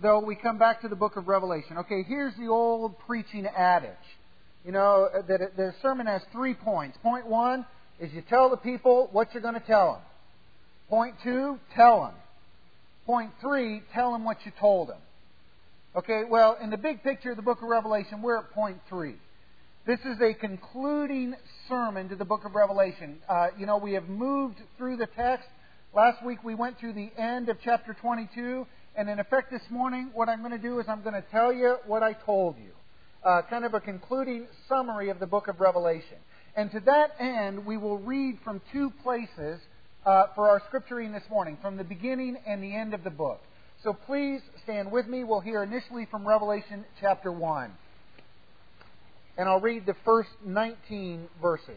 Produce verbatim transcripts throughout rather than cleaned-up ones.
though, we come back to the book of Revelation. Okay, here's the old preaching adage. You know, that the sermon has three points. Point one is you tell the people what you're going to tell them. Point two, tell them. Point three, tell them what you told them. Okay, well, in the big picture of the book of Revelation, we're at point three. This is a concluding sermon to the book of Revelation. Uh, you know, we have moved through the text. Last week we went through the end of chapter twenty-two. And in effect this morning, what I'm going to do is I'm going to tell you what I told you. Uh, kind of a concluding summary of the book of Revelation. And to that end, we will read from two places uh, for our scripture reading this morning, from the beginning and the end of the book. So please stand with me. We'll hear initially from Revelation chapter one. And I'll read the first nineteen verses.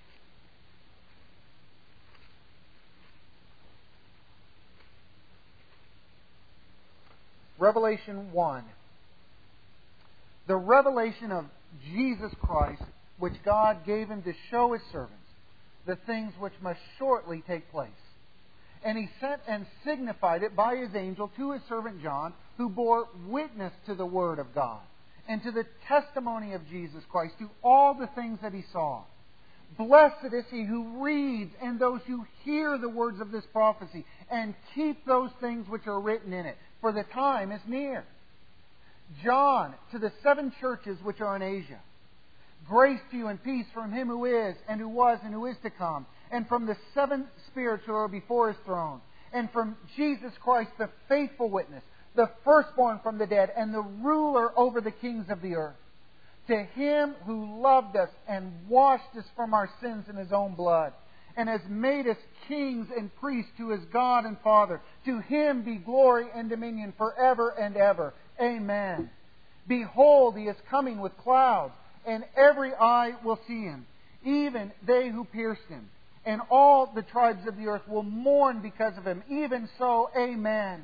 Revelation one. The revelation of Jesus Christ, which God gave Him to show His servants the things which must shortly take place. And He sent and signified it by His angel to His servant John, who bore witness to the Word of God, and to the testimony of Jesus Christ, to all the things that he saw. Blessed is he who reads and those who hear the words of this prophecy, and keep those things which are written in it, for the time is near. John, to the seven churches which are in Asia. Grace to you and peace from Him who is, and who was, and who is to come, and from the seven spirits who are before His throne, and from Jesus Christ, the faithful witness, the firstborn from the dead, and the ruler over the kings of the earth. To Him who loved us and washed us from our sins in His own blood, and has made us kings and priests to His God and Father. To Him be glory and dominion forever and ever. Amen. Behold, He is coming with clouds, and every eye will see Him, even they who pierced Him. And all the tribes of the earth will mourn because of Him. Even so, Amen.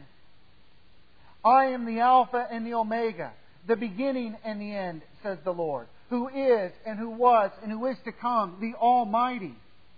I am the Alpha and the Omega, the beginning and the end, says the Lord, who is and who was and who is to come, the Almighty.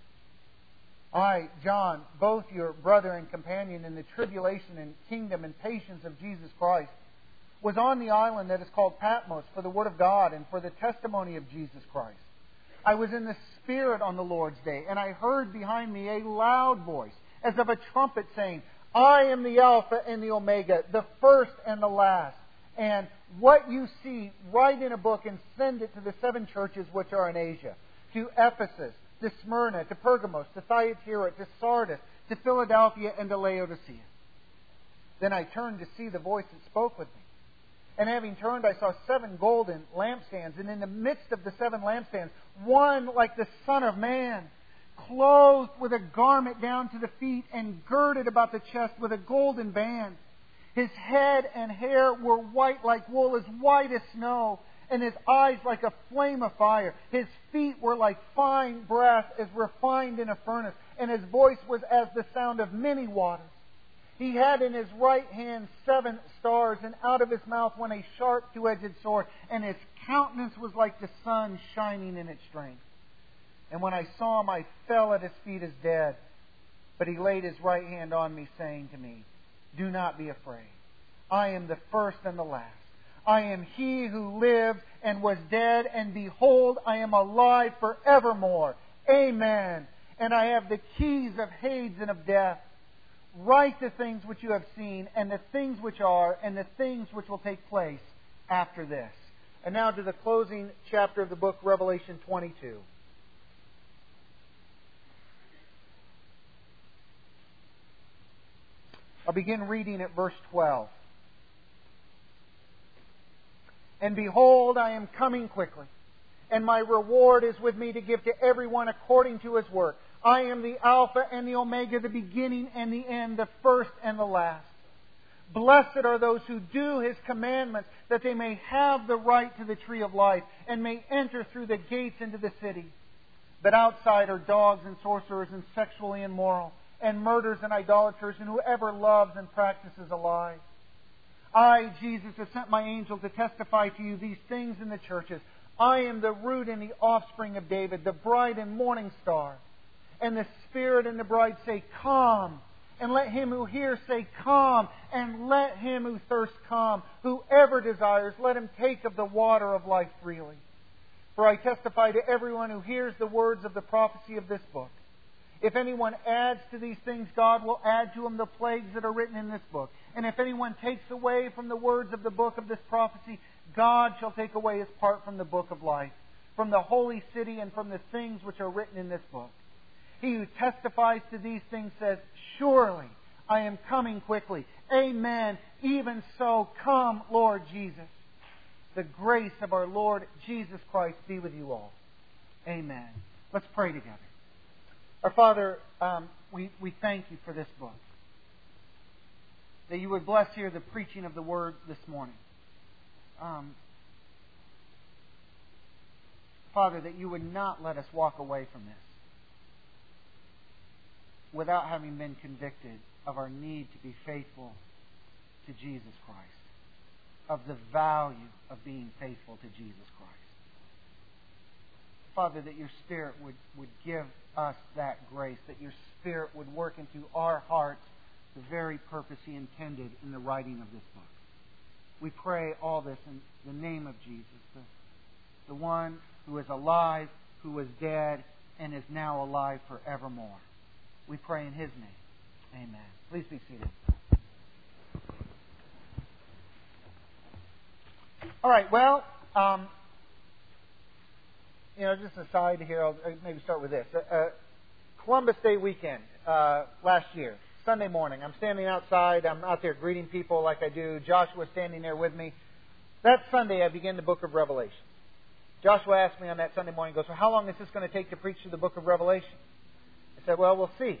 I, John, both your brother and companion in the tribulation and kingdom and patience of Jesus Christ, was on the island that is called Patmos for the Word of God and for the testimony of Jesus Christ. I was in the Spirit on the Lord's day, and I heard behind me a loud voice, as of a trumpet, saying, I am the Alpha and the Omega, the first and the last. And what you see, write in a book and send it to the seven churches which are in Asia. To Ephesus, to Smyrna, to Pergamos, to Thyatira, to Sardis, to Philadelphia, and to Laodicea. Then I turned to see the voice that spoke with me. And having turned, I saw seven golden lampstands. And in the midst of the seven lampstands, one like the Son of Man, clothed with a garment down to the feet and girded about the chest with a golden band. His head and hair were white like wool, as white as snow, and his eyes like a flame of fire. His feet were like fine brass, as refined in a furnace, and his voice was as the sound of many waters. He had in his right hand seven stars, and out of his mouth went a sharp two-edged sword, and his countenance was like the sun shining in its strength. And when I saw him, I fell at his feet as dead. But he laid his right hand on me, saying to me, Do not be afraid. I am the first and the last. I am he who lived and was dead, and behold, I am alive forevermore. Amen. And I have the keys of Hades and of death. Write the things which you have seen, and the things which are, and the things which will take place after this. And now to the closing chapter of the book, Revelation twenty-two. I'll begin reading at verse twelve. And behold, I am coming quickly, and my reward is with me to give to everyone according to his work. I am the Alpha and the Omega, the beginning and the end, the first and the last. Blessed are those who do His commandments, that they may have the right to the tree of life, and may enter through the gates into the city. But outside are dogs and sorcerers and sexually immoral, and murderers and idolaters, and whoever loves and practices a lie. I, Jesus, have sent my angel to testify to you these things in the churches. I am the root and the offspring of David, the bright and morning star. And the Spirit and the bride say, Come. And let him who hears say, Come. And let him who thirsts come. Whoever desires, let him take of the water of life freely. For I testify to everyone who hears the words of the prophecy of this book. If anyone adds to these things, God will add to him the plagues that are written in this book. And if anyone takes away from the words of the book of this prophecy, God shall take away his part from the book of life, from the holy city, and from the things which are written in this book. He who testifies to these things says, Surely I am coming quickly. Amen. Even so, come, Lord Jesus. The grace of our Lord Jesus Christ be with you all. Amen. Let's pray together. Our Father, um, we, we thank you for this book. That you would bless here the preaching of the Word this morning. Um, Father, that you would not let us walk away from this without having been convicted of our need to be faithful to Jesus Christ, of the value of being faithful to Jesus Christ. Father, that your Spirit would, would give us that grace, that your Spirit would work into our hearts the very purpose He intended in the writing of this book. We pray all this in the name of Jesus, the, the one who is alive, who was dead, and is now alive forevermore. We pray in His name. Amen. Please be seated. All right, well, um, you know, just an aside here, I'll maybe start with this. Uh, uh, Columbus Day weekend uh, last year, Sunday morning, I'm standing outside. I'm out there greeting people like I do. Joshua's standing there with me. That Sunday, I began the book of Revelation. Joshua asked me on that Sunday morning, he goes, well, how long is this going to take to preach through the book of Revelation? I said, well, we'll see.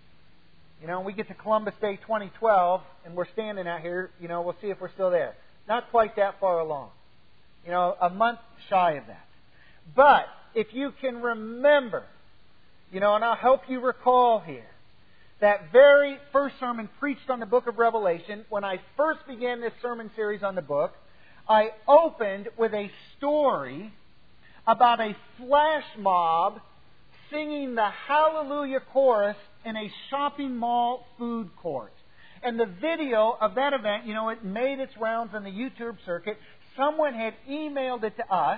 You know, when we get to Columbus Day twenty twelve, and we're standing out here, you know, we'll see if we're still there. Not quite that far along. You know, a month shy of that. But if you can remember, you know, and I'll help you recall here, that very first sermon preached on the book of Revelation, when I first began this sermon series on the book, I opened with a story about a flash mob singing the Hallelujah chorus in a shopping mall food court. And the video of that event, you know, it made its rounds on the YouTube circuit. Someone had emailed it to us.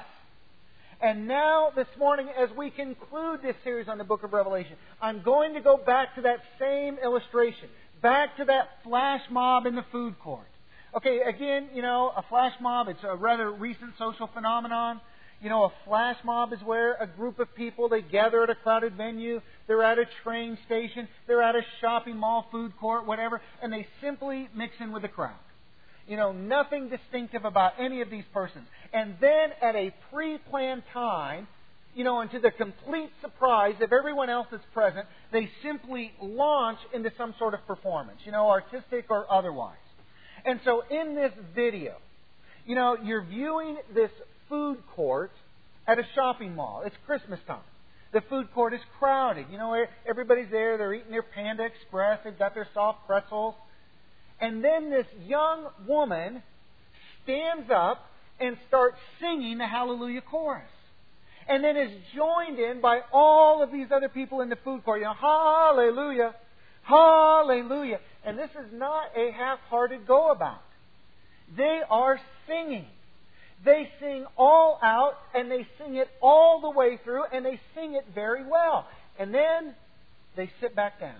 And now, this morning, as we conclude this series on the book of Revelation, I'm going to go back to that same illustration. Back to that flash mob in the food court. Okay, again, you know, a flash mob, it's a rather recent social phenomenon. You know, a flash mob is where a group of people, they gather at a crowded venue, they're at a train station, they're at a shopping mall, food court, whatever, and they simply mix in with the crowd. You know, nothing distinctive about any of these persons. And then at a pre-planned time, you know, and to the complete surprise of everyone else that's present, they simply launch into some sort of performance, you know, artistic or otherwise. And so in this video, you know, you're viewing this food court at a shopping mall. It's Christmas time. The food court is crowded. You know, everybody's there. They're eating their Panda Express. They've got their soft pretzels. And then this young woman stands up and starts singing the Hallelujah chorus. And then is joined in by all of these other people in the food court. You know, Hallelujah, Hallelujah. And this is not a half-hearted go-about. They are singing. They sing all out, and they sing it all the way through, and they sing it very well. And then they sit back down.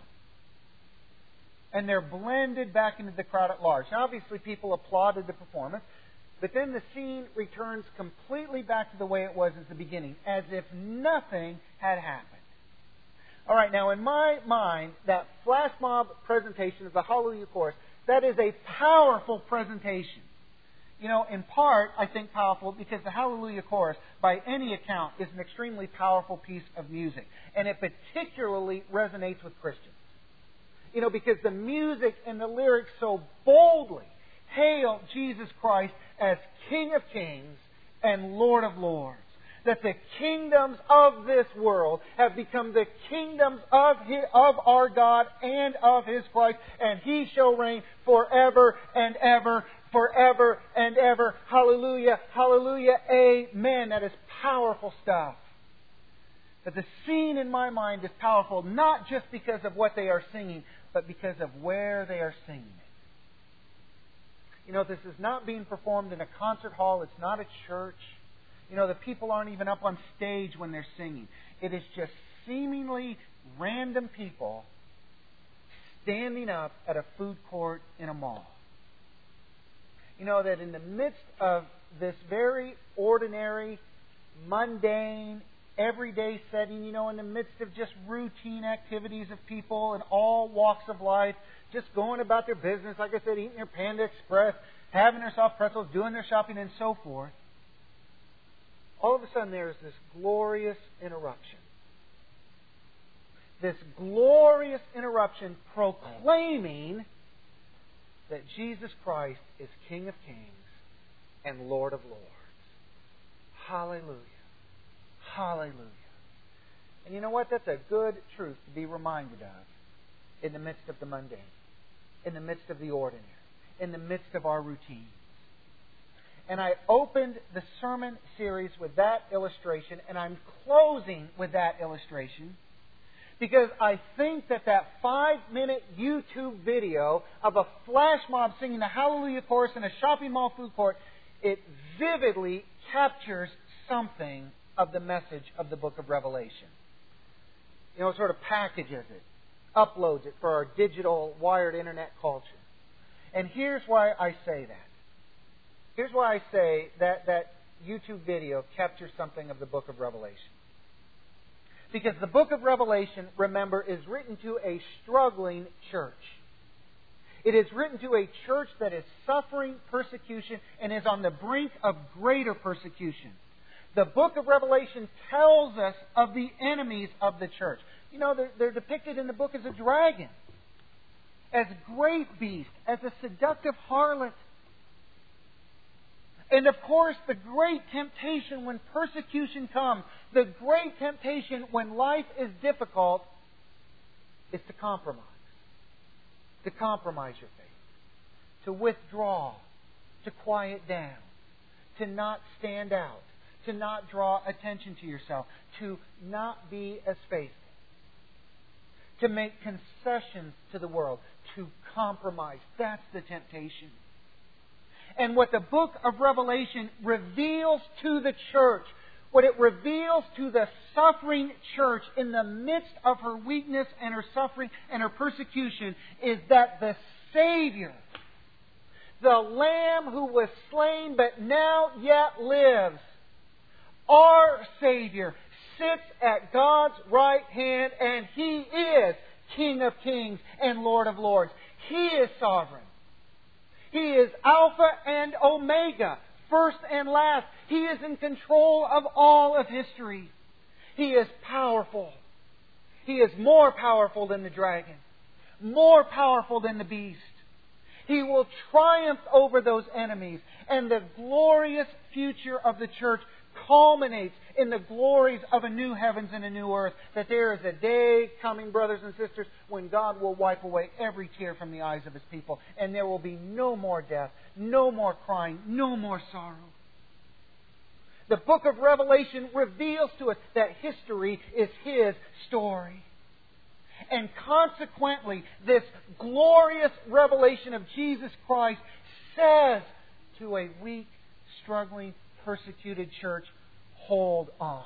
And they're blended back into the crowd at large. Now, obviously, people applauded the performance, but then the scene returns completely back to the way it was at the beginning, as if nothing had happened. All right, now, in my mind, that flash mob presentation of the Hallelujah chorus, that is a powerful presentation. You know, in part, I think powerful because the Hallelujah chorus, by any account, is an extremely powerful piece of music. And it particularly resonates with Christians. You know, because the music and the lyrics so boldly hail Jesus Christ as King of Kings and Lord of Lords. That the kingdoms of this world have become the kingdoms of his, of our God and of His Christ. And He shall reign forever and ever. Forever and ever. Hallelujah, hallelujah, amen. That is powerful stuff. But the scene in my mind is powerful, not just because of what they are singing, but because of where they are singing it. You know, this is not being performed in a concert hall. It's not a church. You know, the people aren't even up on stage when they're singing. It is just seemingly random people standing up at a food court in a mall. You know, that in the midst of this very ordinary, mundane, everyday setting, you know, in the midst of just routine activities of people in all walks of life, just going about their business, like I said, eating their Panda Express, having their soft pretzels, doing their shopping, and so forth. All of a sudden, there is this glorious interruption. This glorious interruption proclaiming that Jesus Christ is King of Kings and Lord of Lords. Hallelujah. Hallelujah. And you know what? That's a good truth to be reminded of in the midst of the mundane, in the midst of the ordinary, in the midst of our routines. And I opened the sermon series with that illustration, and I'm closing with that illustration because I think that that five-minute YouTube video of a flash mob singing the Hallelujah Chorus in a shopping mall food court, it vividly captures something of the message of the book of Revelation. You know, it sort of packages it, uploads it for our digital wired internet culture. And here's why I say that. Here's why I say that that YouTube video captures something of the book of Revelation. Because the book of Revelation, remember, is written to a struggling church. It is written to a church that is suffering persecution and is on the brink of greater persecution. The book of Revelation tells us of the enemies of the church. You know, they're, they're depicted in the book as a dragon, as a great beast, as a seductive harlot. And of course, the great temptation when persecution comes, the great temptation when life is difficult, is to compromise. To compromise your faith. To withdraw. To quiet down. To not stand out. To not draw attention to yourself. To not be as faithful. To make concessions to the world. To compromise. That's the temptation. And what the book of Revelation reveals to the church, what it reveals to the suffering church in the midst of her weakness and her suffering and her persecution, is that the Savior, the Lamb who was slain but now yet lives, our Savior, sits at God's right hand, and He is King of Kings and Lord of Lords. He is sovereign. He is Alpha and Omega, first and last. He is in control of all of history. He is powerful. He is more powerful than the dragon, more powerful than the beast. He will triumph over those enemies, and the glorious future of the church culminates in the glories of a new heavens and a new earth. That there is a day coming, brothers and sisters, when God will wipe away every tear from the eyes of His people. And there will be no more death, no more crying, no more sorrow. The book of Revelation reveals to us that history is His story. And consequently, this glorious revelation of Jesus Christ says to a weak, struggling, persecuted church, hold on.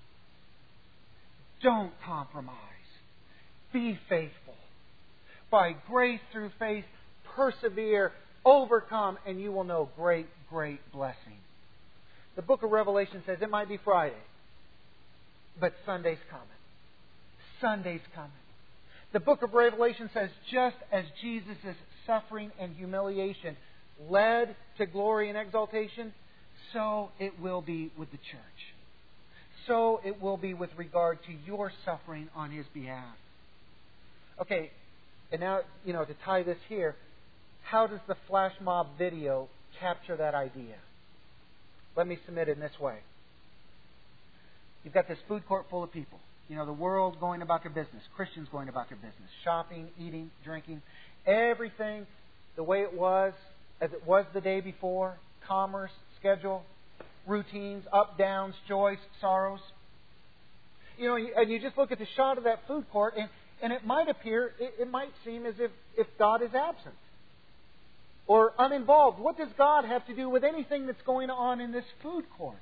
Don't compromise. Be faithful. By grace through faith, persevere, overcome, and you will know great, great blessing. The book of Revelation says it might be Friday, but Sunday's coming. Sunday's coming. The book of Revelation says just as Jesus' suffering and humiliation led to glory and exaltation, so it will be with the church. So it will be with regard to your suffering on His behalf. Okay, and now, you know, to tie this here, how does the flash mob video capture that idea? Let me submit it in this way. You've got this food court full of people. You know, the world going about their business. Christians going about their business. Shopping, eating, drinking. Everything the way it was, as it was the day before. Commerce, schedule, routines, up, downs, joys, sorrows. You know, and you just look at the shot of that food court, and, And it might appear, it, it might seem as if, if God is absent or uninvolved. What does God have to do with anything that's going on in this food court?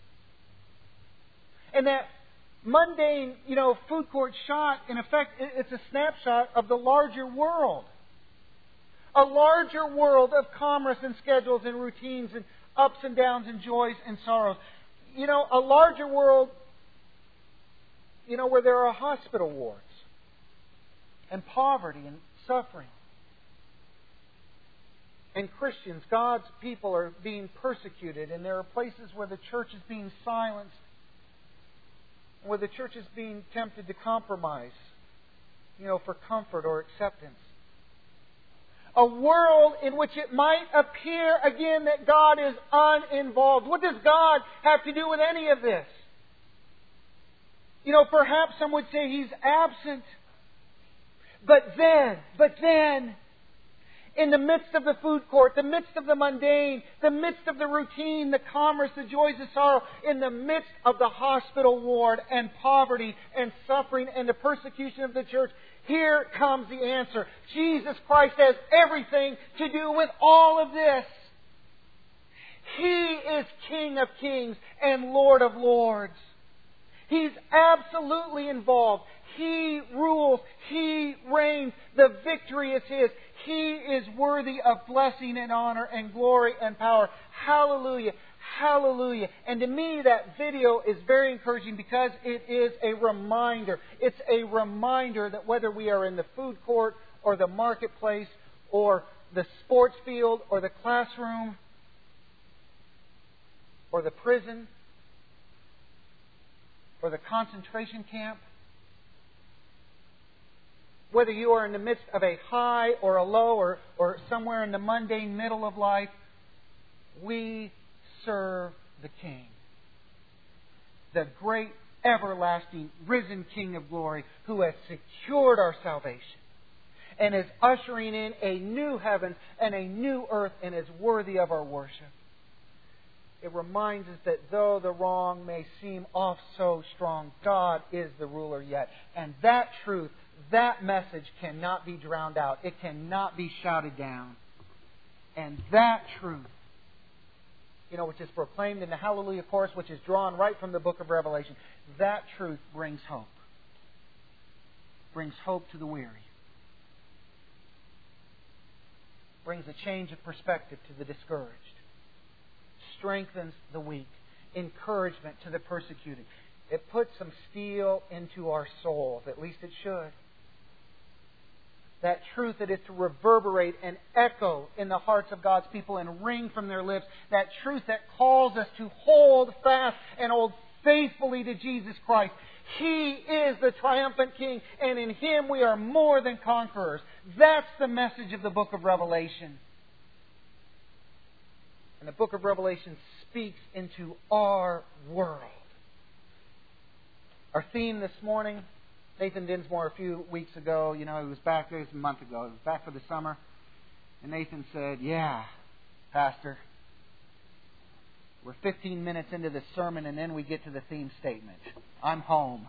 And that mundane, you know, food court shot, in effect, it's a snapshot of the larger world. A larger world of commerce and schedules and routines and ups and downs and joys and sorrows. You know, a larger world, you know, where there are hospital wards and poverty and suffering. And Christians, God's people, are being persecuted, and there are places where the church is being silenced, where the church is being tempted to compromise, you know, for comfort or acceptance. A world in which it might appear again that God is uninvolved. What does God have to do with any of this? You know, perhaps some would say He's absent. But then, but then, in the midst of the food court, the midst of the mundane, the midst of the routine, the commerce, the joys, the sorrow, in the midst of the hospital ward and poverty and suffering and the persecution of the church, here comes the answer. Jesus Christ has everything to do with all of this. He is King of Kings and Lord of Lords. He's absolutely involved. He rules. He reigns. The victory is His. He is worthy of blessing and honor and glory and power. Hallelujah. Hallelujah. And to me, that video is very encouraging because it is a reminder. It's a reminder that whether we are in the food court or the marketplace or the sports field or the classroom or the prison or the concentration camp, whether you are in the midst of a high or a low or, or somewhere in the mundane middle of life, we serve the King. The great, everlasting, risen King of glory who has secured our salvation and is ushering in a new heaven and a new earth and is worthy of our worship. It reminds us that though the wrong may seem off so strong, God is the ruler yet. And that truth, that message cannot be drowned out. It cannot be shouted down. And that truth, you know, which is proclaimed in the Hallelujah Chorus, which is drawn right from the book of Revelation, that truth brings hope. Brings hope to the weary. Brings a change of perspective to the discouraged. Strengthens the weak. Encouragement to the persecuted. It puts some steel into our souls. At least it should. That truth that is to reverberate and echo in the hearts of God's people and ring from their lips. That truth that calls us to hold fast and hold faithfully to Jesus Christ. He is the triumphant King, and in Him we are more than conquerors. That's the message of the book of Revelation. And the book of Revelation speaks into our world. Our theme this morning, Nathan Dinsmore a few weeks ago, you know, he was back there, it was a month ago, he was back for the summer. And Nathan said, yeah, Pastor, we're fifteen minutes into the sermon and then we get to the theme statement. I'm home.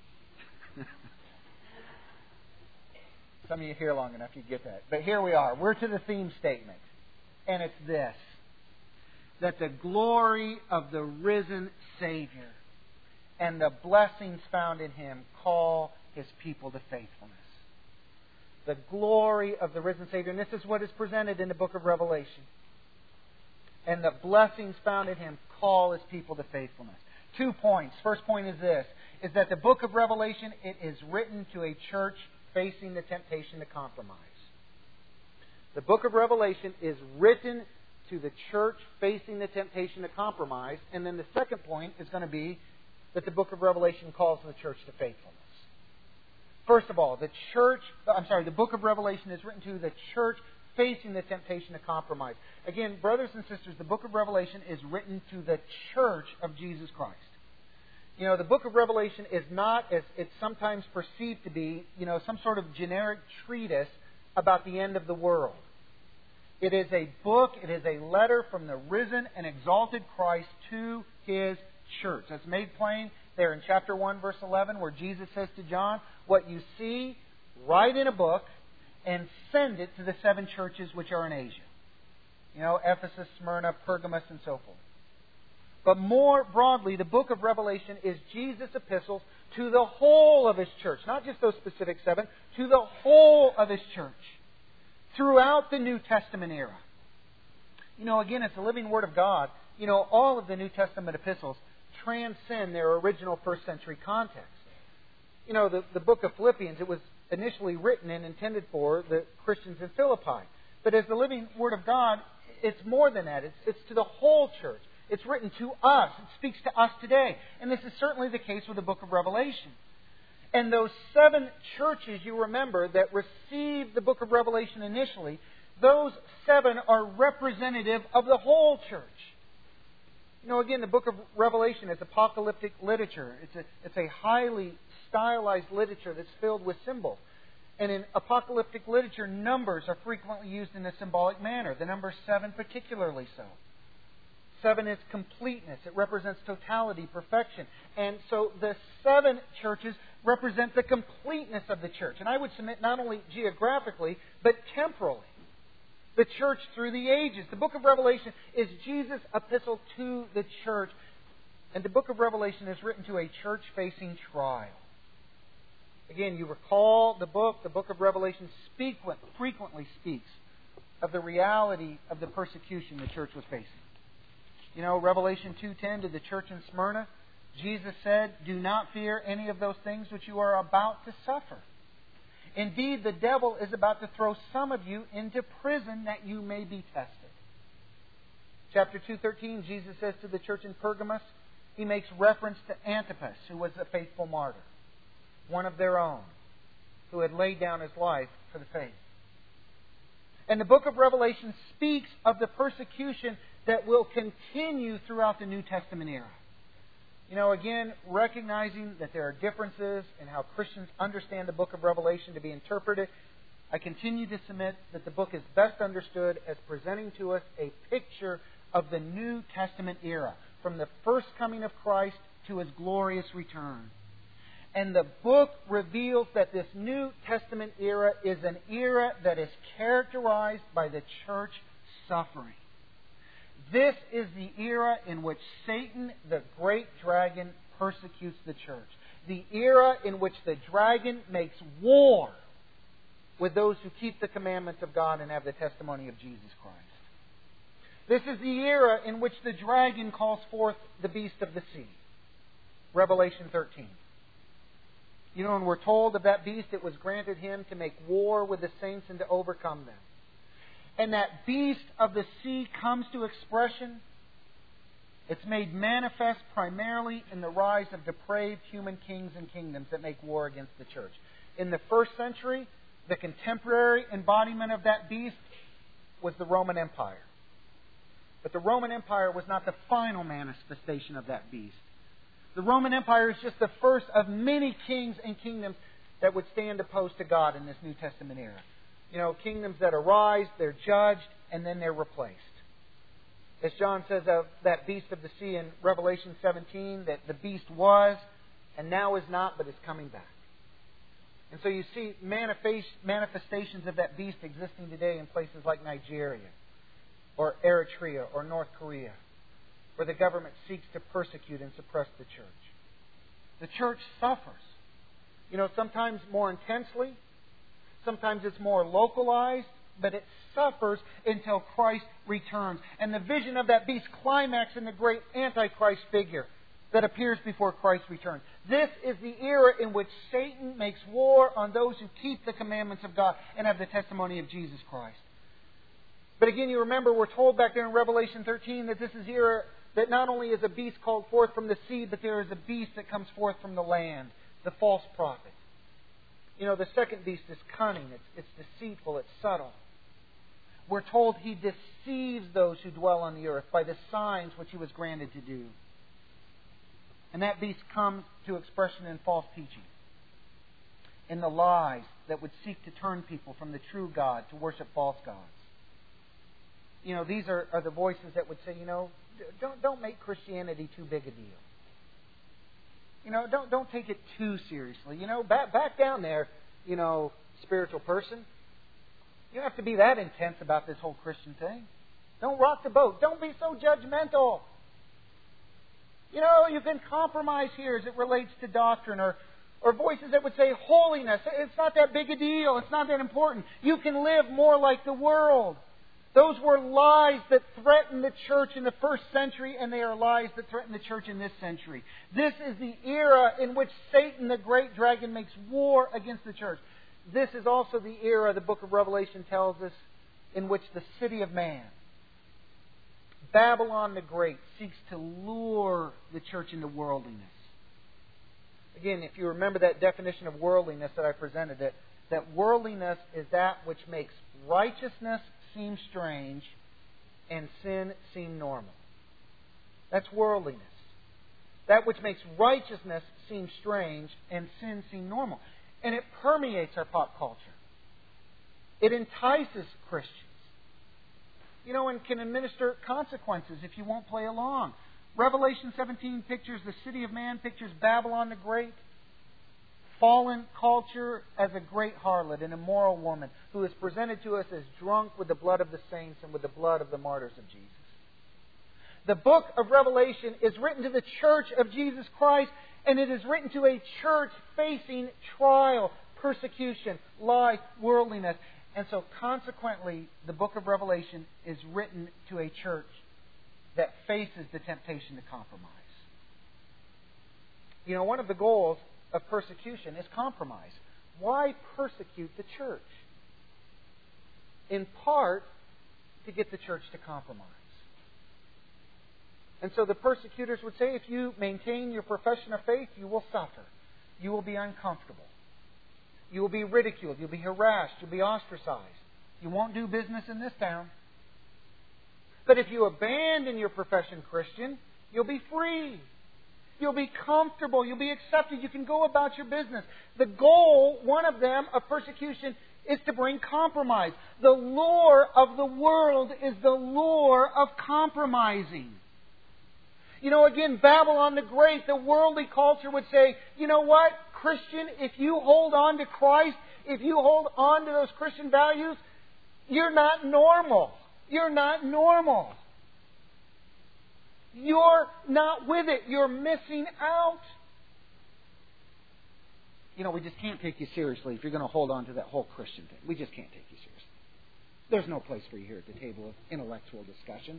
Some of you here long enough, you get that. But here we are. We're to the theme statement. And it's this. That the glory of the risen Savior and the blessings found in Him call His people to faithfulness. The glory of the risen Savior. And this is what is presented in the book of Revelation. And the blessings found in Him call His people to faithfulness. Two points. First point is this. Is that the book of Revelation, it is written to a church facing the temptation to compromise. The book of Revelation is written to the church facing the temptation to compromise. And then the second point is going to be that the book of Revelation calls the church to faithfulness. First of all, the church, I'm sorry, the book of Revelation is written to the church facing the temptation to compromise. Again, brothers and sisters, the book of Revelation is written to the church of Jesus Christ. You know, the book of Revelation is not, as it's sometimes perceived to be, you know, some sort of generic treatise about the end of the world. It is a book, it is a letter from the risen and exalted Christ to His church. That's made plain there in chapter one, verse eleven, where Jesus says to John, what you see write in a book and send it to the seven churches which are in Asia. You know, Ephesus, Smyrna, Pergamos, and so forth. But more broadly, the book of Revelation is Jesus' epistles to the whole of His church. Not just those specific seven, to the whole of His church. Throughout the New Testament era. You know, again, it's the living Word of God. You know, all of the New Testament epistles transcend their original first century context. You know, the, the book of Philippians, it was initially written and intended for the Christians in Philippi. But as the living Word of God, it's more than that. It's, it's to the whole church. It's written to us. It speaks to us today. And this is certainly the case with the book of Revelation. And those seven churches, you remember, that received the book of Revelation initially, those seven are representative of the whole church. You know, again, the book of Revelation is apocalyptic literature. It's a, it's a highly stylized literature that's filled with symbols. And in apocalyptic literature, numbers are frequently used in a symbolic manner. The number seven particularly so. Seven is completeness. It represents totality, perfection. And so the seven churches represent the completeness of the church. And I would submit not only geographically, but temporally. The church through the ages. The book of Revelation is Jesus' epistle to the church. And the book of Revelation is written to a church-facing trial. Again, you recall the book, the book of Revelation speak, frequently speaks of the reality of the persecution the church was facing. You know, Revelation two ten to the church in Smyrna, Jesus said, "Do not fear any of those things which you are about to suffer. Indeed, the devil is about to throw some of you into prison that you may be tested." Chapter two thirteen, Jesus says to the church in Pergamos, He makes reference to Antipas, who was a faithful martyr, one of their own, who had laid down his life for the faith. And the book of Revelation speaks of the persecution that will continue throughout the New Testament era. You know, again, recognizing that there are differences in how Christians understand the book of Revelation to be interpreted, I continue to submit that the book is best understood as presenting to us a picture of the New Testament era, from the first coming of Christ to His glorious return. And the book reveals that this New Testament era is an era that is characterized by the church suffering. This is the era in which Satan, the great dragon, persecutes the church. The era in which the dragon makes war with those who keep the commandments of God and have the testimony of Jesus Christ. This is the era in which the dragon calls forth the beast of the sea. Revelation thirteen. You know, and we're told of that beast, it was granted him to make war with the saints and to overcome them. And that beast of the sea comes to expression. It's made manifest primarily in the rise of depraved human kings and kingdoms that make war against the church. In the first century, the contemporary embodiment of that beast was the Roman Empire. But the Roman Empire was not the final manifestation of that beast. The Roman Empire is just the first of many kings and kingdoms that would stand opposed to God in this New Testament era. You know, kingdoms that arise, they're judged, and then they're replaced. As John says of that beast of the sea in Revelation seventeen, that the beast was, and now is not, but is coming back. And so you see manifestations of that beast existing today in places like Nigeria, or Eritrea, or North Korea, where the government seeks to persecute and suppress the church. The church suffers. You know, sometimes more intensely. Sometimes it's more localized, but it suffers until Christ returns. And the vision of that beast climaxes in the great Antichrist figure that appears before Christ returns. This is the era in which Satan makes war on those who keep the commandments of God and have the testimony of Jesus Christ. But again, you remember we're told back there in Revelation thirteen that this is the era that not only is a beast called forth from the sea, but there is a beast that comes forth from the land, the false prophet. You know, the second beast is cunning, it's, it's deceitful, it's subtle. We're told he deceives those who dwell on the earth by the signs which he was granted to do. And that beast comes to expression in false teaching, in the lies that would seek to turn people from the true God to worship false gods. You know, these are, are the voices that would say, you know, don't, don't make Christianity too big a deal. You know, don't don't take it too seriously. You know, back back down there, you know, spiritual person. You don't have to be that intense about this whole Christian thing. Don't rock the boat. Don't be so judgmental. You know, you can compromise here as it relates to doctrine, or, or voices that would say holiness. It's not that big a deal. It's not that important. You can live more like the world. Those were lies that threatened the church in the first century, and they are lies that threaten the church in this century. This is the era in which Satan, the great dragon, makes war against the church. This is also the era, the book of Revelation tells us, in which the city of man, Babylon the Great, seeks to lure the church into worldliness. Again, if you remember that definition of worldliness that I presented, that, that worldliness is that which makes righteousness seem strange and sin seem normal. That's worldliness. That which makes righteousness seem strange and sin seem normal. And it permeates our pop culture. It entices Christians. You know, and can administer consequences if you won't play along. Revelation seventeen pictures the city of man, pictures Babylon the Great, fallen culture, as a great harlot, an immoral woman who is presented to us as drunk with the blood of the saints and with the blood of the martyrs of Jesus. The book of Revelation is written to the church of Jesus Christ, and it is written to a church facing trial, persecution, lies, worldliness. And so consequently, the book of Revelation is written to a church that faces the temptation to compromise. You know, one of the goals of persecution is compromise. Why persecute the church? In part, to get the church to compromise. And so the persecutors would say, if you maintain your profession of faith, you will suffer. You will be uncomfortable. You will be ridiculed. You'll be harassed. You'll be ostracized. You won't do business in this town. But if you abandon your profession, Christian, you'll be free. You'll be comfortable. You'll be accepted. You can go about your business. The goal, one of them, of persecution is to bring compromise. The lure of the world is the lure of compromising. You know, again, Babylon the Great, the worldly culture would say, you know what, Christian, if you hold on to Christ, if you hold on to those Christian values, you're not normal. You're not normal. You're not with it. You're missing out. You know, we just can't take you seriously if you're going to hold on to that whole Christian thing. We just can't take you seriously. There's no place for you here at the table of intellectual discussion.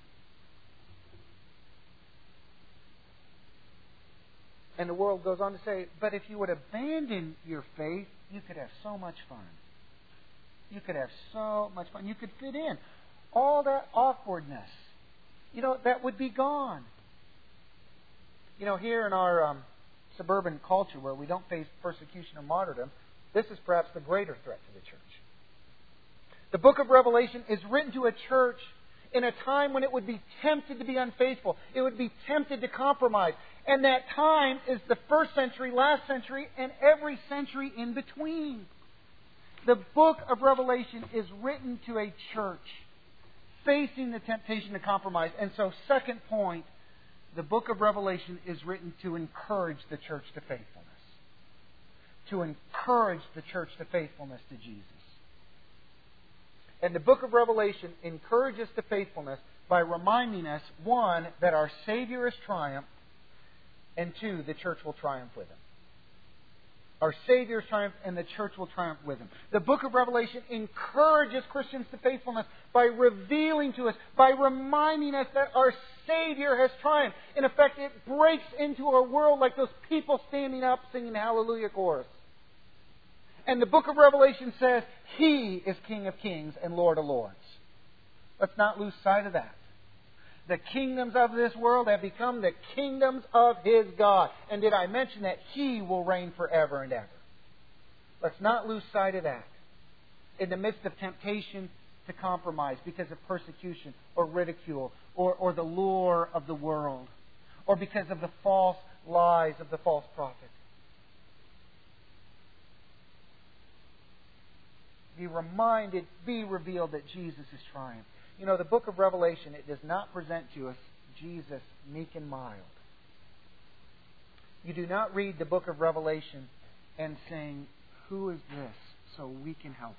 And the world goes on to say, but if you would abandon your faith, you could have so much fun. You could have so much fun. You could fit in. All that awkwardness, you know, that would be gone. You know, here in our um, suburban culture where we don't face persecution or martyrdom, this is perhaps the greater threat to the church. The book of Revelation is written to a church in a time when it would be tempted to be unfaithful. It would be tempted to compromise. And that time is the first century, last century, and every century in between. The book of Revelation is written to a church facing the temptation to compromise. And so, second point, the book of Revelation is written to encourage the church to faithfulness. To encourage the church to faithfulness to Jesus. And the book of Revelation encourages to faithfulness by reminding us, one, that our Savior has triumphed, and two, the church will triumph with Him. Our Savior has triumphed, and the church will triumph with Him. The book of Revelation encourages Christians to faithfulness by revealing to us, by reminding us that our Savior has triumphed. In effect, it breaks into our world like those people standing up singing Hallelujah chorus. And the book of Revelation says, He is King of kings and Lord of lords. Let's not lose sight of that. The kingdoms of this world have become the kingdoms of His God. And did I mention that He will reign forever and ever? Let's not lose sight of that. In the midst of temptation to compromise because of persecution or ridicule or, or the lure of the world or because of the false lies of the false prophet. Be reminded, be revealed that Jesus is triumphed. You know, the book of Revelation, it does not present to us Jesus meek and mild. You do not read the book of Revelation and saying, who is this so we can helpless.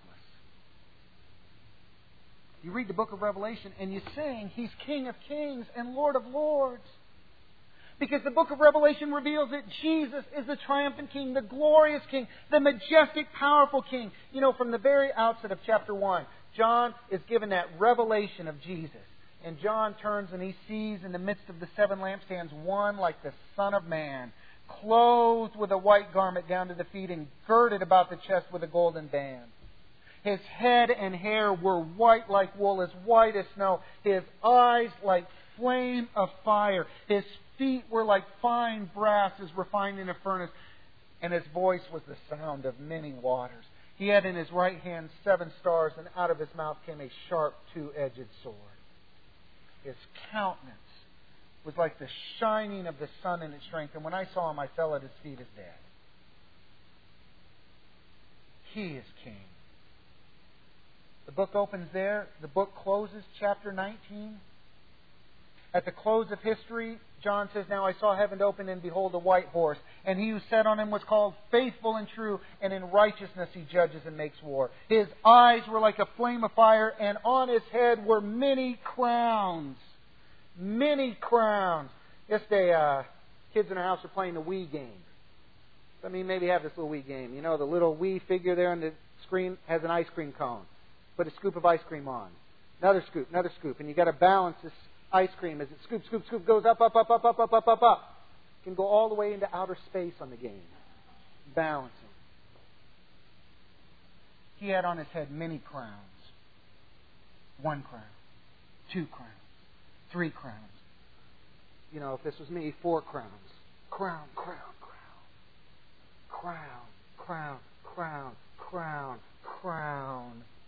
You read the book of Revelation and you sing, He's King of Kings and Lord of Lords. Because the book of Revelation reveals that Jesus is the triumphant King, the glorious King, the majestic, powerful King. You know, from the very outset of chapter one, John is given that revelation of Jesus. And John turns and he sees in the midst of the seven lampstands one like the Son of Man, clothed with a white garment down to the feet and girded about the chest with a golden band. His head and hair were white like wool, as white as snow. His eyes like flame of fire. His feet were like fine brass as refined in a furnace. And his voice was the sound of many waters. He had in his right hand seven stars, and out of his mouth came a sharp two-edged sword. His countenance was like the shining of the sun in its strength. And when I saw him, I fell at his feet as dead. He is King. The book opens there. The book closes, chapter nineteen. At the close of history, John says, Now I saw heaven open, and behold, a white horse. And he who sat on him was called Faithful and True, and in righteousness he judges and makes war. His eyes were like a flame of fire, and on his head were many crowns. Many crowns. Yesterday, uh, kids in our house are playing the Wii game. I mean, maybe have this little Wii game. You know, the little Wii figure there on the screen has an ice cream cone. Put a scoop of ice cream on. Another scoop, another scoop. And you've got to balance this ice cream as it scoop, scoop, scoop, goes up, up, up, up, up, up, up, up, up. You can go all the way into outer space on the game. Balancing. He had on his head many crowns. One crown. Two crowns. Three crowns. You know, if this was me, four crowns. Crown, crown, crown. Crown, crown, crown, crown, crown.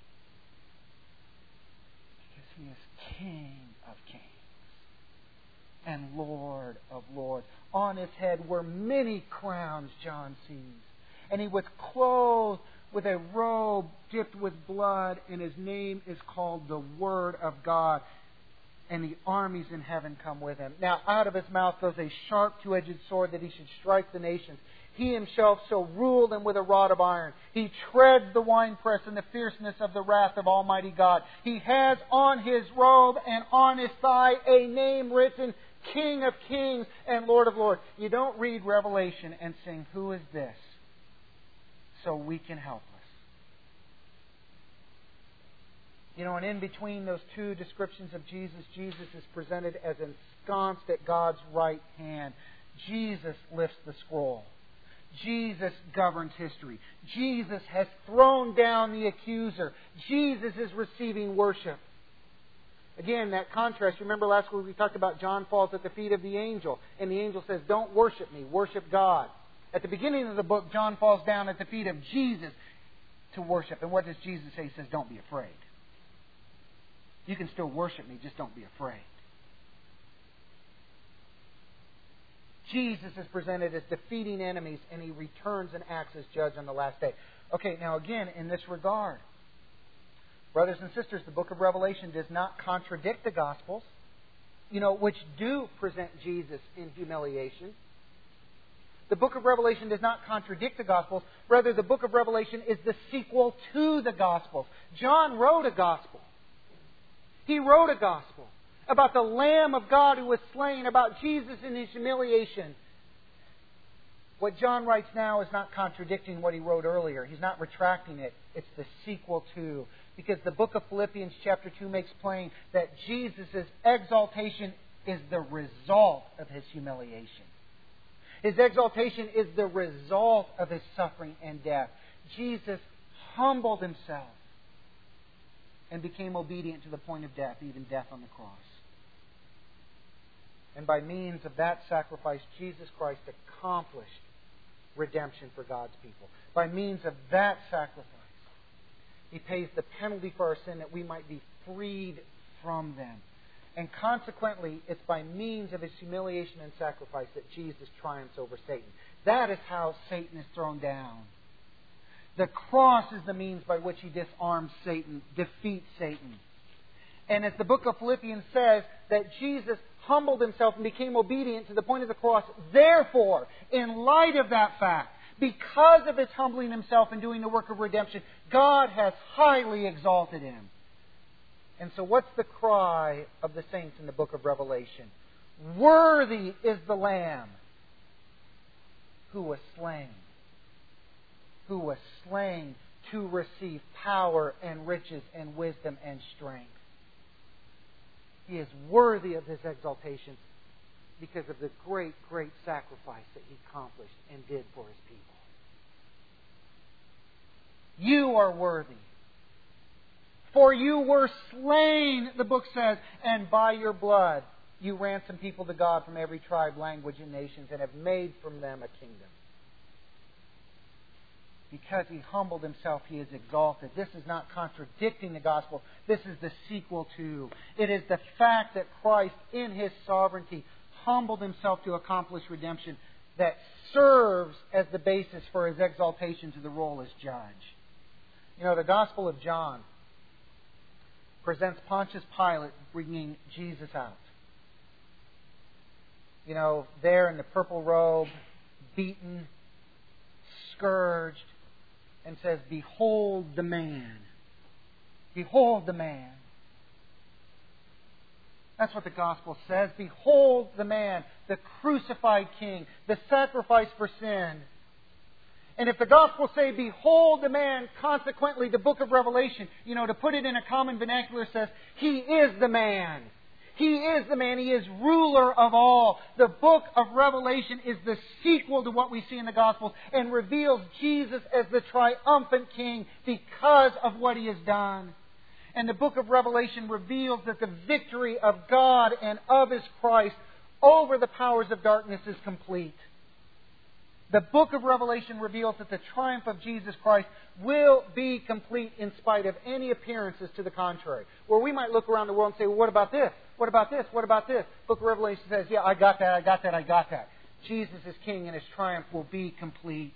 Because he is King of Kings and Lord of Lords. On his head were many crowns, John sees. And he was clothed with a robe dipped with blood, and his name is called the Word of God. And the armies in heaven come with him. Now out of his mouth goes a sharp two-edged sword that he should strike the nations. He himself shall rule them with a rod of iron. He treads the winepress in the fierceness of the wrath of Almighty God. He has on his robe and on his thigh a name written, King of Kings and Lord of Lords. You don't read Revelation and sing, Who is this? So we can help us. You know, and in between those two descriptions of Jesus, Jesus is presented as ensconced at God's right hand. Jesus lifts the scroll. Jesus governs history. Jesus has thrown down the accuser. Jesus is receiving worship. Again, that contrast. Remember last week we talked about John falls at the feet of the angel. And the angel says, Don't worship me, worship God. At the beginning of the book, John falls down at the feet of Jesus to worship. And what does Jesus say? He says, Don't be afraid. You can still worship me, just don't be afraid. Jesus is presented as defeating enemies, and he returns and acts as judge on the last day. Okay, now again, in this regard, brothers and sisters, the book of Revelation does not contradict the Gospels, you know, which do present Jesus in humiliation. The book of Revelation does not contradict the Gospels. Rather, the book of Revelation is the sequel to the Gospels. John wrote a Gospel. He wrote a Gospel about the Lamb of God who was slain, about Jesus in his humiliation. What John writes now is not contradicting what he wrote earlier. He's not retracting it. It's the sequel to. Because the book of Philippians chapter two makes plain that Jesus' exaltation is the result of his humiliation. His exaltation is the result of his suffering and death. Jesus humbled himself and became obedient to the point of death, even death on the cross. And by means of that sacrifice, Jesus Christ accomplished redemption for God's people. By means of that sacrifice, He pays the penalty for our sin that we might be freed from them. And consequently, it's by means of His humiliation and sacrifice that Jesus triumphs over Satan. That is how Satan is thrown down. The cross is the means by which He disarms Satan, defeats Satan. And as the book of Philippians says, that Jesus humbled Himself and became obedient to the point of the cross. Therefore, in light of that fact, Because of His humbling Himself and doing the work of redemption, God has highly exalted Him. And so what's the cry of the saints in the book of Revelation? Worthy is the Lamb who was slain. Who was slain to receive power and riches and wisdom and strength. He is worthy of His exaltation because of the great, great sacrifice that He accomplished and did for His people. You are worthy. For you were slain, the book says, and by your blood you ransomed people to God from every tribe, language, and nations, and have made from them a kingdom. Because He humbled Himself, He is exalted. This is not contradicting the gospel. This is the sequel to. It is the fact that Christ, in His sovereignty, humbled Himself to accomplish redemption that serves as the basis for His exaltation to the role as judge. You know, the Gospel of John presents Pontius Pilate bringing Jesus out. You know, there in the purple robe, beaten, scourged, and says, "Behold the man. Behold the man." That's what the Gospel says. Behold the man, the crucified King, the sacrifice for sin. And if the Gospels say, "Behold the man," consequently the book of Revelation, you know, to put it in a common vernacular, says, He is the man. He is the man. He is ruler of all. The book of Revelation is the sequel to what we see in the Gospels and reveals Jesus as the triumphant King because of what He has done. And the book of Revelation reveals that the victory of God and of His Christ over the powers of darkness is complete. The book of Revelation reveals that the triumph of Jesus Christ will be complete in spite of any appearances to the contrary. Where we might look around the world and say, well, what about this? What about this? What about this? The book of Revelation says, yeah, I got that, I got that, I got that. Jesus is King and His triumph will be complete.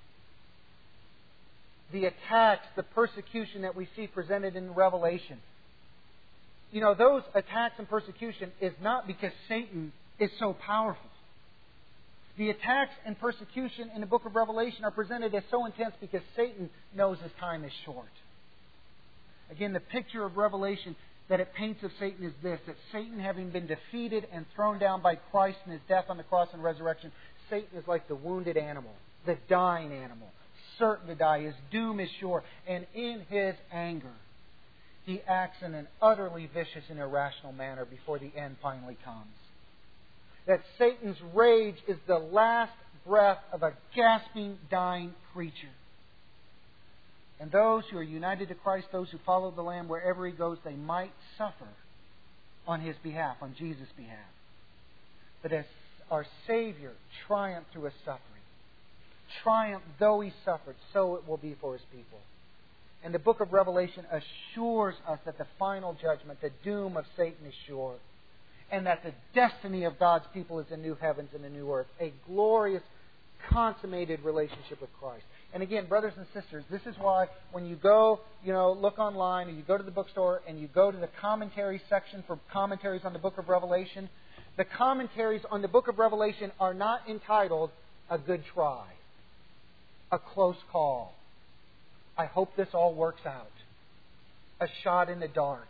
The attacks, the persecution that we see presented in Revelation. You know, those attacks and persecution is not because Satan is so powerful. The attacks and persecution in the book of Revelation are presented as so intense because Satan knows his time is short. Again, the picture of Revelation that it paints of Satan is this, that Satan, having been defeated and thrown down by Christ in His death on the cross and resurrection, Satan is like the wounded animal, the dying animal, certain to die. His doom is sure. And in his anger, he acts in an utterly vicious and irrational manner before the end finally comes. That Satan's rage is the last breath of a gasping, dying creature. And those who are united to Christ, those who follow the Lamb wherever He goes, they might suffer on His behalf, on Jesus' behalf. But as our Savior triumphed through His suffering, triumph though He suffered, so it will be for His people. And the book of Revelation assures us that the final judgment, the doom of Satan is sure. And that the destiny of God's people is a new heavens and a new earth. A glorious, consummated relationship with Christ. And again, brothers and sisters, this is why when you go, you know, look online or you go to the bookstore and you go to the commentary section for commentaries on the book of Revelation, the commentaries on the book of Revelation are not entitled "A Good Try," "A Close Call," "I hope this all works out," "A Shot in the Dark."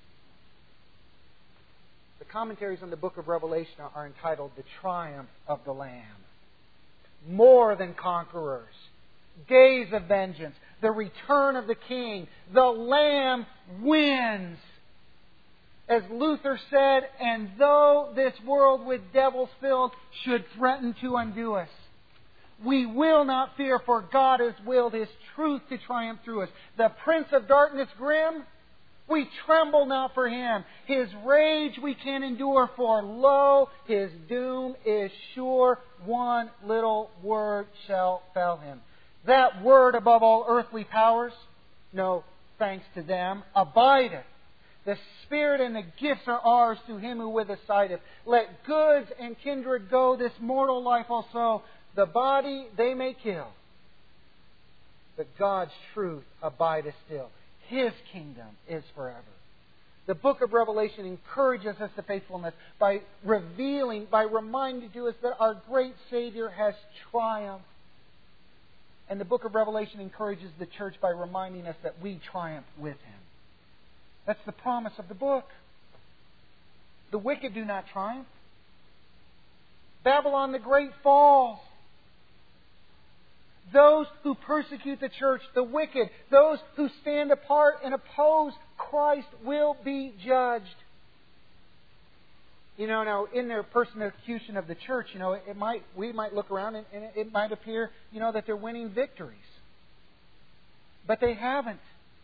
The commentaries on the book of Revelation are entitled "The Triumph of the Lamb," "More Than Conquerors," "Days of Vengeance," "The Return of the King," "The Lamb Wins." As Luther said, "And though this world with devils filled should threaten to undo us, we will not fear, for God has willed His truth to triumph through us. The Prince of Darkness grim, we tremble not for him. His rage we can endure, for lo, his doom is sure. One little word shall fell him. That word above all earthly powers, no thanks to them, abideth. The Spirit and the gifts are ours to Him who with us sideth. Let goods and kindred go, this mortal life also. The body they may kill, but God's truth abideth still. His kingdom is forever. The book of Revelation encourages us to faithfulness by revealing, by reminding to us that our great Savior has triumphed. And the book of Revelation encourages the church by reminding us that we triumph with Him. That's the promise of the book. The wicked do not triumph. Babylon the Great falls. Those who persecute the church, the wicked, those who stand apart and oppose Christ will be judged. You know, now in their persecution of the church, you know, it might we might look around and, and it might appear, you know, that they're winning victories. But they haven't.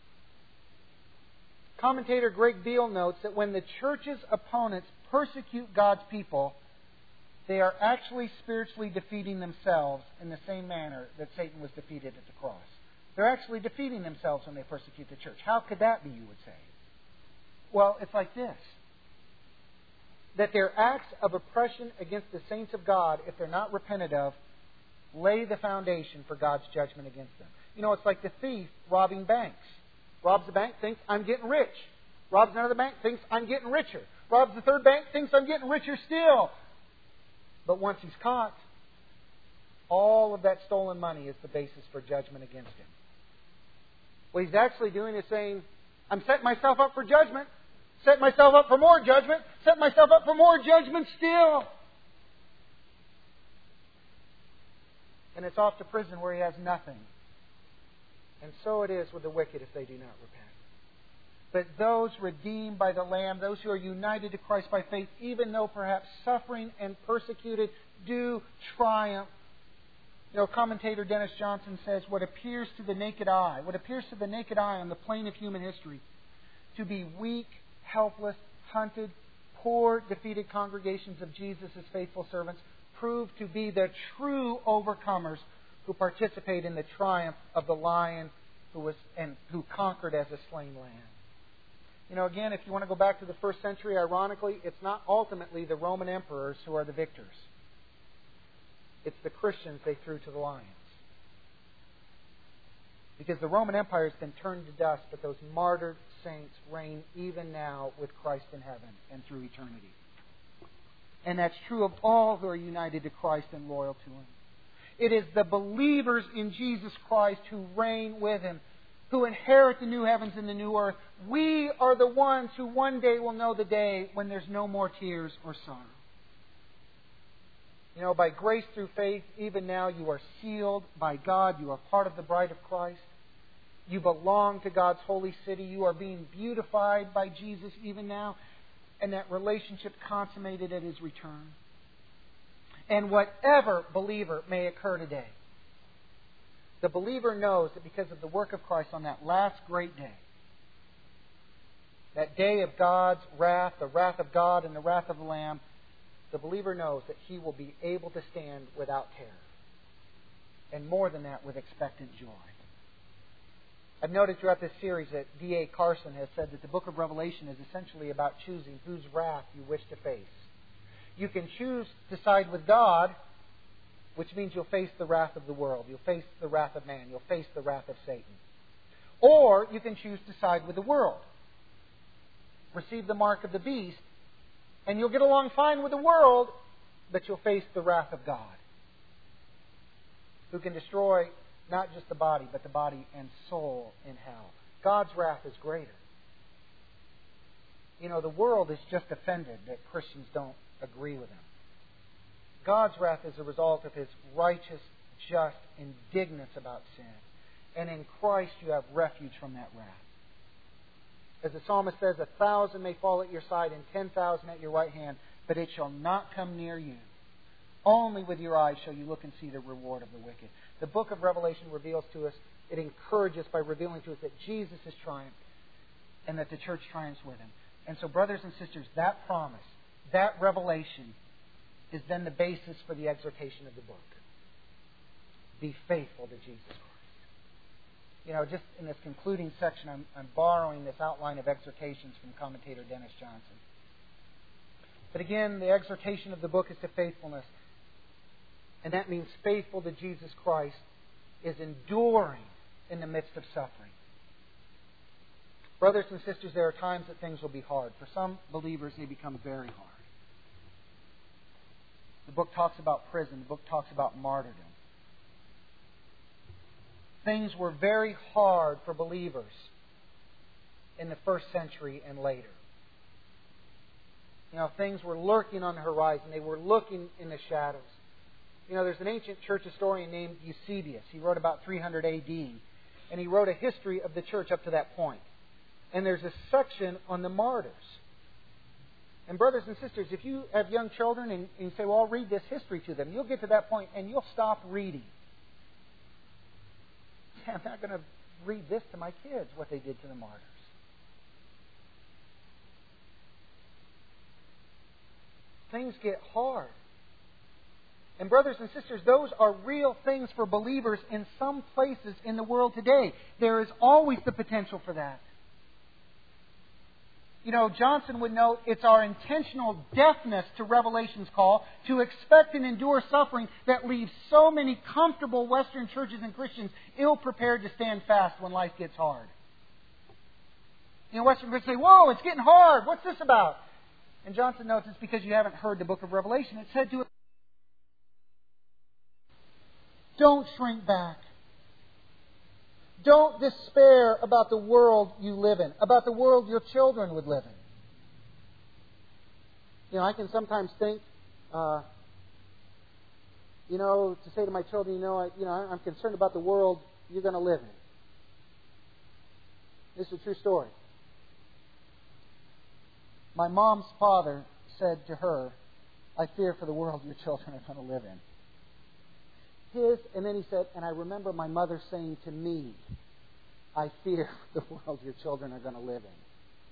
Commentator Greg Beale notes that when the church's opponents persecute God's people, they are actually spiritually defeating themselves in the same manner that Satan was defeated at the cross. They're actually defeating themselves when they persecute the church. How could that be, you would say? Well, it's like this. That their acts of oppression against the saints of God, if they're not repented of, lay the foundation for God's judgment against them. You know, it's like the thief robbing banks. Robs the bank, thinks, I'm getting rich. Robs another bank, thinks, I'm getting richer. Robs the third bank, thinks, I'm getting richer still. But once he's caught, all of that stolen money is the basis for judgment against him. What he's actually doing is saying, I'm setting myself up for judgment. Set myself up for more judgment. Set myself up for more judgment still. And it's off to prison where he has nothing. And so it is with the wicked if they do not repent. But those redeemed by the Lamb, those who are united to Christ by faith, even though perhaps suffering and persecuted, do triumph. You know, commentator Dennis Johnson says, what appears to the naked eye, what appears to the naked eye on the plane of human history to be weak, helpless, hunted, poor, defeated congregations of Jesus as faithful servants prove to be the true overcomers who participate in the triumph of the Lion who was and who conquered as a slain lamb. You know, again, if you want to go back to the first century, ironically, it's not ultimately the Roman emperors who are the victors. It's the Christians they threw to the lions. Because the Roman Empire has been turned to dust, but those martyred saints reign even now with Christ in heaven and through eternity. And that's true of all who are united to Christ and loyal to Him. It is the believers in Jesus Christ who reign with Him, who inherit the new heavens and the new earth. We are the ones who one day will know the day when there's no more tears or sorrow. You know, by grace through faith, even now you are sealed by God. You are part of the bride of Christ. You belong to God's holy city. You are being beautified by Jesus even now. And that relationship consummated at His return. And whatever believer may occur today, the believer knows that because of the work of Christ on that last great day, that day of God's wrath, the wrath of God and the wrath of the Lamb, the believer knows that he will be able to stand without terror. And more than that, with expectant joy. I've noted throughout this series that D A Carson has said that the book of Revelation is essentially about choosing whose wrath you wish to face. You can choose to side with God, which means you'll face the wrath of the world. You'll face the wrath of man. You'll face the wrath of Satan. Or you can choose to side with the world. Receive the mark of the beast, and you'll get along fine with the world, but you'll face the wrath of God, who can destroy not just the body, but the body and soul in hell. God's wrath is greater. You know, the world is just offended that Christians don't agree with Him. God's wrath is a result of His righteous, just indignance about sin. And in Christ you have refuge from that wrath. As the psalmist says, a thousand may fall at your side and ten thousand at your right hand, but it shall not come near you. Only with your eyes shall you look and see the reward of the wicked. The book of Revelation reveals to us, it encourages by revealing to us that Jesus has triumphed and that the church triumphs with Him. And so, brothers and sisters, that promise, that revelation is then the basis for the exhortation of the book. Be faithful to Jesus Christ. You know, just in this concluding section, I'm, I'm borrowing this outline of exhortations from commentator Dennis Johnson. But again, the exhortation of the book is to faithfulness. And that means faithful to Jesus Christ is enduring in the midst of suffering. Brothers and sisters, there are times that things will be hard. For some believers, they become very hard. The book talks about prison. The book talks about martyrdom. things were very hard for believers in the first century and later. You know, things were lurking on the horizon. They were looking in the shadows. You know, there's an ancient church historian named Eusebius. He wrote about three hundred A D. And he wrote a history of the church up to that point. And there's a section on the martyrs. And brothers and sisters, if you have young children and, and you say, well, I'll read this history to them, you'll get to that point and you'll stop reading. Yeah, I'm not going to read this to my kids, what they did to the martyrs. Things get hard. And brothers and sisters, those are real things for believers in some places in the world today. There is always the potential for that. You know, Johnson would note it's our intentional deafness to Revelation's call to expect and endure suffering that leaves so many comfortable Western churches and Christians ill-prepared to stand fast when life gets hard. You know, Western Christians say, whoa, it's getting hard. What's this about? And Johnson notes it's because you haven't heard the book of Revelation. It said to Don't shrink back. Don't despair about the world you live in, about the world your children would live in. You know, I can sometimes think, uh, you know, to say to my children, you know, I, you know, I'm concerned about the world you're going to live in. This is a true story. My mom's father said to her, I fear for the world your children are going to live in. His, and then he said, and I remember my mother saying to me, I fear the world your children are going to live in.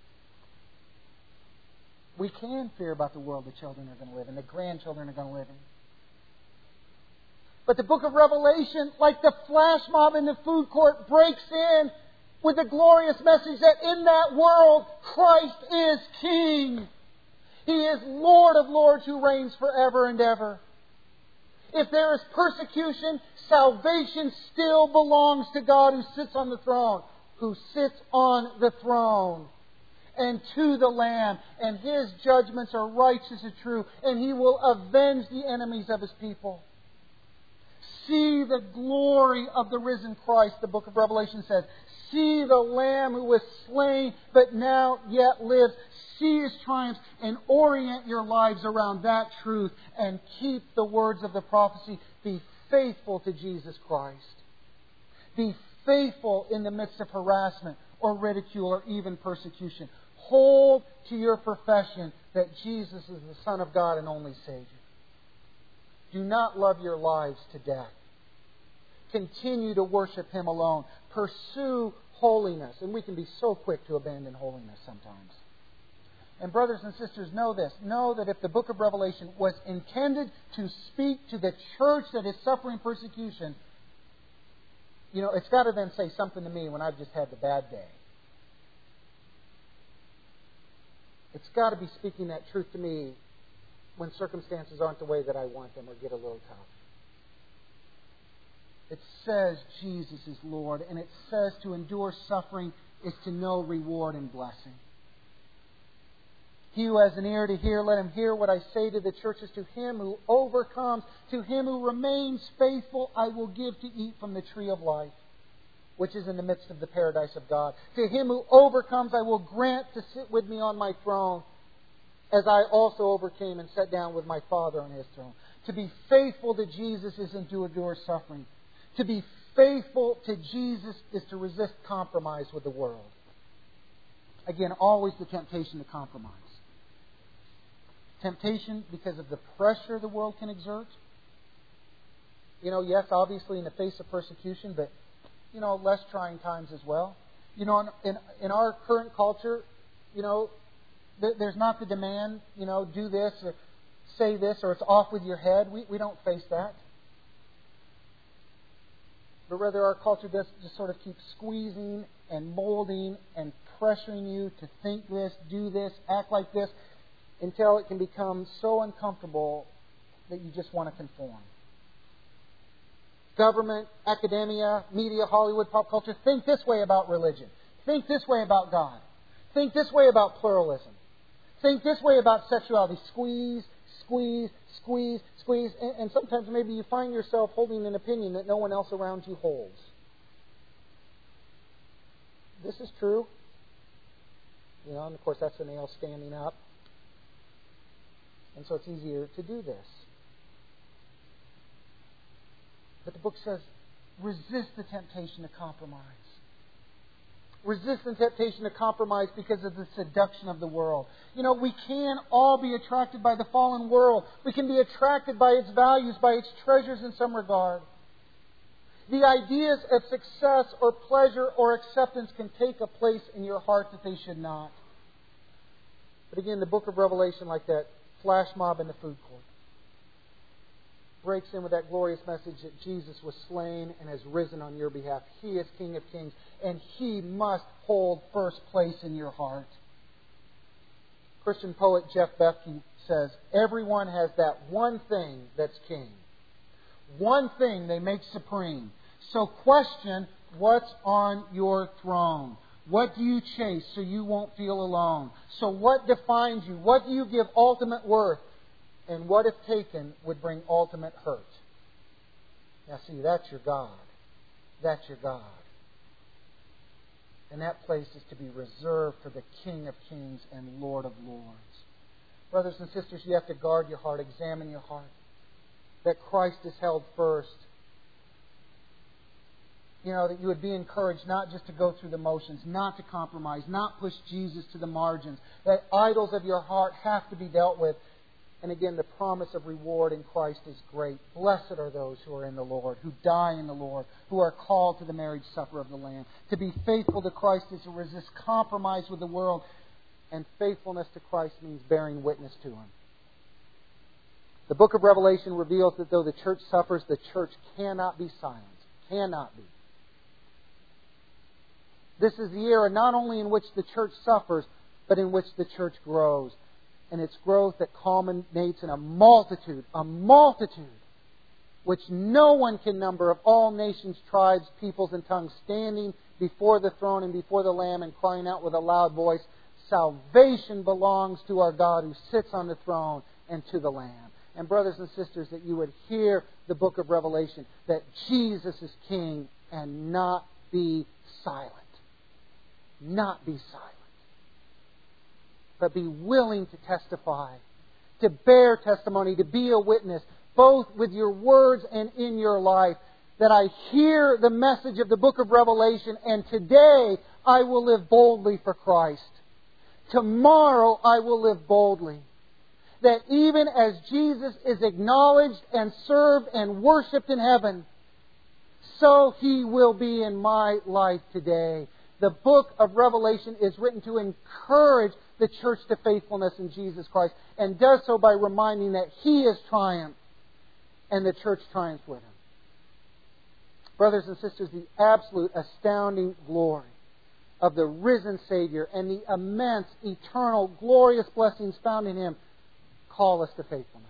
We can fear about the world the children are going to live in, the grandchildren are going to live in. But the book of Revelation, like the flash mob in the food court, breaks in with the glorious message that in that world, Christ is King. He is Lord of lords who reigns forever and ever. If there is persecution, salvation still belongs to God who sits on the throne. Who sits on the throne. And to the Lamb. And His judgments are righteous and true. And He will avenge the enemies of His people. See the glory of the risen Christ, the book of Revelation says. See the Lamb who was slain, but now yet lives. See His triumphs and orient your lives around that truth and keep the words of the prophecy. Be faithful to Jesus Christ. Be faithful in the midst of harassment or ridicule or even persecution. Hold to your profession that Jesus is the Son of God and only Savior. Do not love your lives to death. Continue to worship Him alone. Pursue holiness. And we can be so quick to abandon holiness sometimes. And brothers and sisters, know this. Know that if the book of Revelation was intended to speak to the church that is suffering persecution, you know, it's got to then say something to me when I've just had the bad day. It's got to be speaking that truth to me when circumstances aren't the way that I want them or get a little tough. It says Jesus is Lord, and it says to endure suffering is to know reward and blessing. He who has an ear to hear, let him hear what I say to the churches. To him who overcomes, to him who remains faithful, I will give to eat from the tree of life, which is in the midst of the paradise of God. To him who overcomes, I will grant to sit with me on my throne, as I also overcame and sat down with my Father on His throne. To be faithful to Jesus isn't to endure suffering. To be faithful to Jesus is to resist compromise with the world. Again, always the temptation to compromise. Temptation because of the pressure the world can exert. You know, yes, obviously in the face of persecution, but, you know, less trying times as well. You know, in, in, in our current culture, you know, th- there's not the demand, you know, do this or say this or it's off with your head. We, we don't face that. But rather our culture does just sort of keep squeezing and molding and pressuring you to think this, do this, act like this, until it can become so uncomfortable that you just want to conform. Government, academia, media, Hollywood, pop culture, think this way about religion. Think this way about God. Think this way about pluralism. Think this way about sexuality. Squeeze, squeeze, squeeze, squeeze. And, and sometimes maybe you find yourself holding an opinion that no one else around you holds. this is true. You know, and of course that's the nail standing up. And so it's easier to do this. But the book says, resist the temptation to compromise. Resist the temptation to compromise because of the seduction of the world. You know, we can all be attracted by the fallen world. We can be attracted by its values, by its treasures in some regard. The ideas of success or pleasure or acceptance can take a place in your heart that they should not. But again, the book of Revelation, like that flash mob in the food court, breaks in with that glorious message that Jesus was slain and has risen on your behalf. He is King of Kings, and He must hold first place in your heart. Christian poet Jeff Bethke says, everyone has that one thing that's king. One thing they make supreme. So question what's on your throne. What do you chase so you won't feel alone? So what defines you? What do you give ultimate worth? And what, if taken, would bring ultimate hurt? Now see, that's your God. That's your God. And that place is to be reserved for the King of Kings and Lord of Lords. Brothers and sisters, you have to guard your heart, examine your heart. That Christ is held first. You know, that you would be encouraged not just to go through the motions, not to compromise, not push Jesus to the margins. That idols of your heart have to be dealt with. And again, the promise of reward in Christ is great. Blessed are those who are in the Lord, who die in the Lord, who are called to the marriage supper of the Lamb. To be faithful to Christ is to resist compromise with the world. And faithfulness to Christ means bearing witness to Him. The book of Revelation reveals that though the church suffers, the church cannot be silent. Cannot be. This is the era not only in which the church suffers, but in which the church grows. And its growth that culminates in a multitude, a multitude, which no one can number, of all nations, tribes, peoples, and tongues, standing before the throne and before the Lamb and crying out with a loud voice, salvation belongs to our God who sits on the throne and to the Lamb. And brothers and sisters, that you would hear the book of Revelation, that Jesus is King, and not be silent. Not be silent. But be willing to testify, to bear testimony, to be a witness, both with your words and in your life, that I hear the message of the book of Revelation, and today I will live boldly for Christ. Tomorrow I will live boldly. That even as Jesus is acknowledged and served and worshipped in heaven, so He will be in my life today. The book of Revelation is written to encourage the church to faithfulness in Jesus Christ, and does so by reminding that He has triumphed and the church triumphs with Him. Brothers and sisters, the absolute astounding glory of the risen Savior and the immense, eternal, glorious blessings found in Him call us to faithfulness.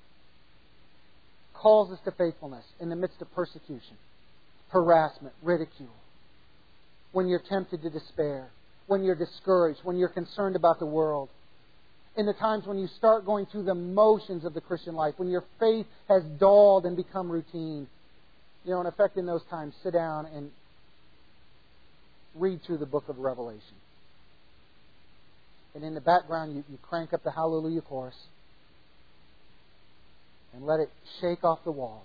Calls us to faithfulness in the midst of persecution, harassment, ridicule. When you're tempted to despair, when you're discouraged, when you're concerned about the world, in the times when you start going through the motions of the Christian life, when your faith has dulled and become routine. You know, in effect, in those times, sit down and read through the book of Revelation. And in the background, you, you crank up the Hallelujah chorus and let it shake off the walls.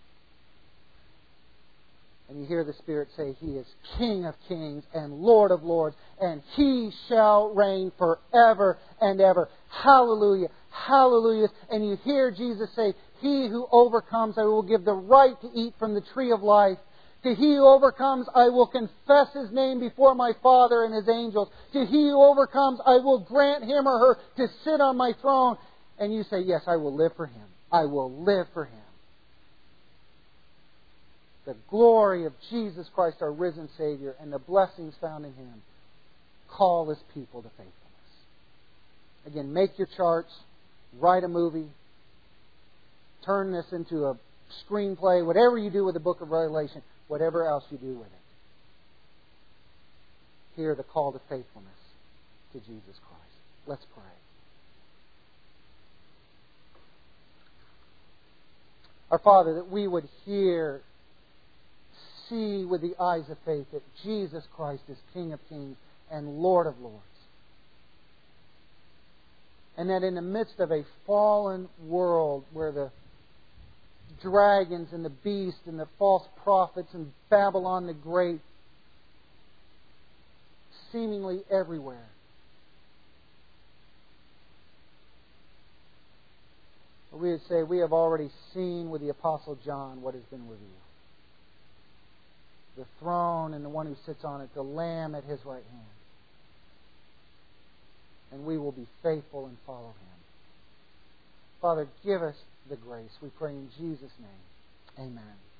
And you hear the Spirit say, He is King of Kings and Lord of Lords, and He shall reign forever and ever. Hallelujah, hallelujah. And you hear Jesus say, He who overcomes, I will give the right to eat from the tree of life. To he who overcomes, I will confess His name before my Father and His angels. To he who overcomes, I will grant him or her to sit on my throne. And you say, yes, I will live for Him. I will live for Him. The glory of Jesus Christ, our risen Savior, and the blessings found in Him call His people to faithfulness. Again, make your charts, write a movie, turn this into a screenplay, whatever you do with the book of Revelation, whatever else you do with it. Hear the call to faithfulness to Jesus Christ. Let's pray. Our Father, that we would hear see with the eyes of faith that Jesus Christ is King of kings and Lord of lords. And that in the midst of a fallen world where the dragons and the beast and the false prophets and Babylon the Great seemingly everywhere, we would say we have already seen with the Apostle John what has been revealed. The throne and the one who sits on it, the Lamb at His right hand. And we will be faithful and follow Him. Father, give us the grace. We pray in Jesus' name. Amen.